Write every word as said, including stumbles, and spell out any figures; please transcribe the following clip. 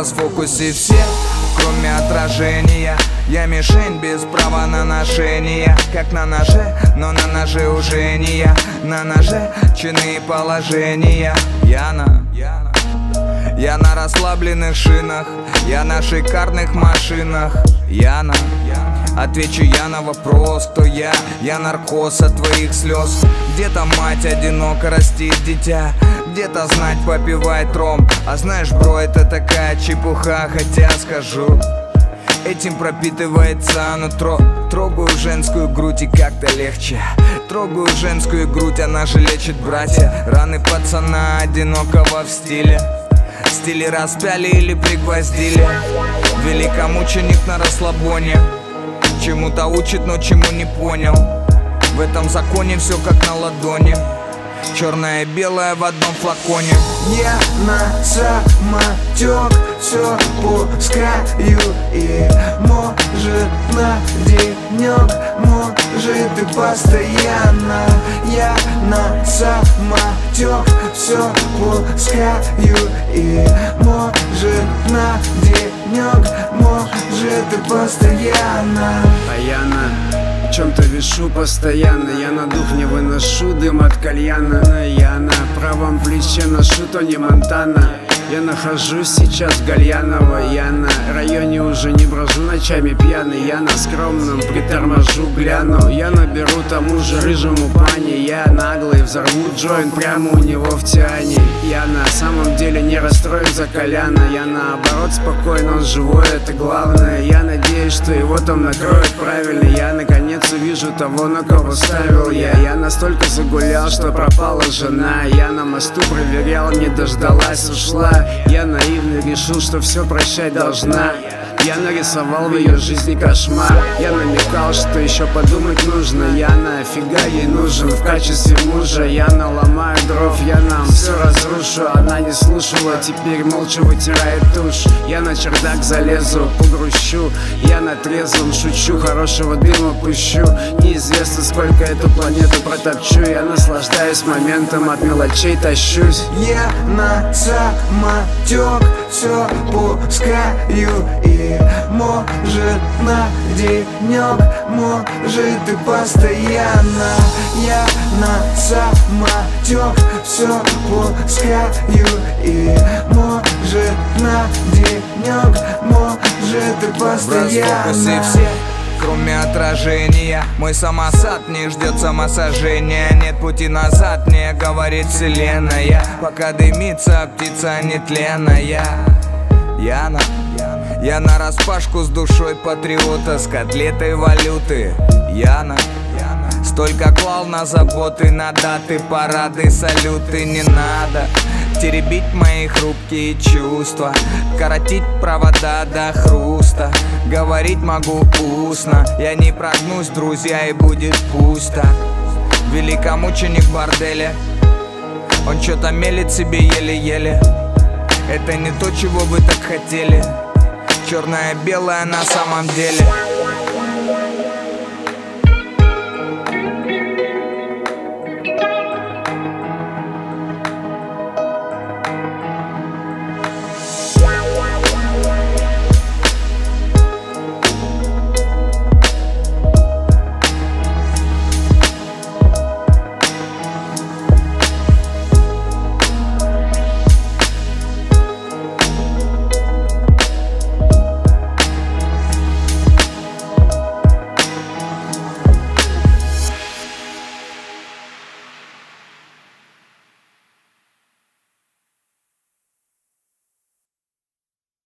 расфокусе все, кроме отражения. Я мишень без права на ношение. Как на ноже, но на ноже уже не я. На ноже чины и положения. Я на, я на расслабленных шинах. Я на шикарных машинах. Я на, отвечу я на вопрос, кто я. Я наркоз от твоих слез. Где-то мать одиноко растит дитя, где-то знать попивает ром. А знаешь, бро, это такая чепуха. Хотя скажу, этим пропитывается нутро. Трогаю женскую грудь и как-то легче. Трогаю женскую грудь, она же лечит, братья. Раны пацана одинокого в стиле. Стили распяли или пригвоздили. Великомученик на расслабоне. Чему-то учит, но чему не понял. В этом законе все как на ладони. Черное и белое в одном флаконе. Я на самотек все пускаю. И может на денек, может и постоянно. Я на самотек все пускаю. И может на денек, может и постоянно. А я на чем-то вешу постоянно. Я на дух не выношу дым от кальяна. Я на правом плече ношу Тони Монтана. Я нахожусь сейчас в Гальяново. Я на районе уже не брожу ночами пьяный. Я на скромном приторможу, гляну. Я наберу тому же рыжему пани. Я наглый, взорву джойнт прямо у него в тиане. Я на самом деле не расстроен за Коляна. Я наоборот спокойно, он живой, это главное. Я надеюсь, что его там накроют правильно. Я наконец увижу того, на кого ставил я. Я настолько загулял, что пропала жена. Я на мосту проверял, не дождалась, ушла. Я наивно решил, что все прощать должна. Я нарисовал в ее жизни кошмар. Я намекал, что еще подумать нужно. Я нафига ей нужен в качестве мужа. Я наломаю дров, я нам все разрушу. Она не слушала, теперь молча вытирает тушь. Я на чердак залезу, погрущу. Я на трезвом шучу, хорошего дыма пущу. Неизвестно, сколько эту планету протопчу. Я наслаждаюсь моментом, от мелочей тащусь. Я на самотек все пускаю. И может на денек, может и постоянно. Я на самотек все пускаю. И может на денек, может и постоянно. Все, кроме отражения. Мой самосад не ждет самосожжения. Нет пути назад, мне говорит вселенная. Пока дымится птица нетленная. Я на, я на распашку с душой патриота, с котлетой валюты. Я на, столько клал на заботы, на даты, парады, салюты. Не надо теребить мои хрупкие чувства, коротить провода до хруста. Говорить могу устно, я не прогнусь, друзья, и будет пусто. Великомученик в борделе, он что-то мелет себе еле-еле. Это не то, чего вы так хотели. Черное-белое на самом деле.